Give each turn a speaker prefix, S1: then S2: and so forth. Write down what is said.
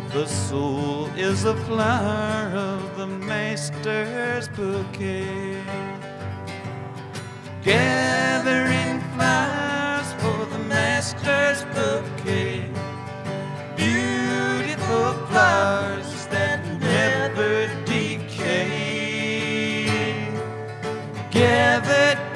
S1: The soul is a flower of the Master's bouquet, gathering flowers for the Master's bouquet. Beautiful flowers that never decay, gathered